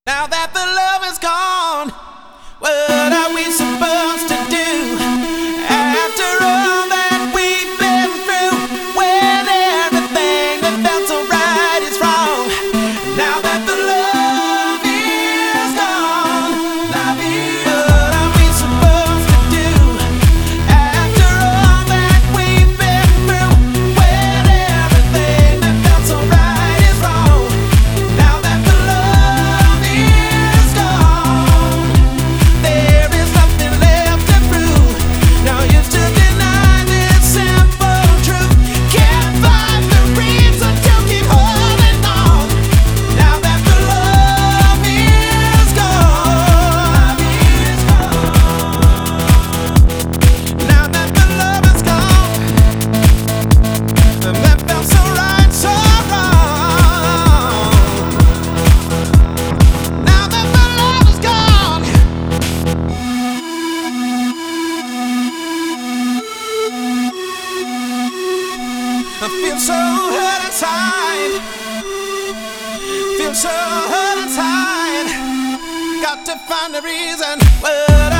Now that the love is gone, what are we supposed to do? After all that we've been through, when everything that felt so right is wrong. Now that the love is gone, what are we supposed to do? After all that we've been through, when everything that felt so right is wrong. Now that the love is gone, there is nothing left to prove. No use to deny this simple truth. Can't find the reason to keep holding on. Now that the love is gone, now that the love is gone, that felt so right, so wrong. Now that the love is gone, I feel so hurt inside. Feel so hurt inside. Got to find a reason. Well,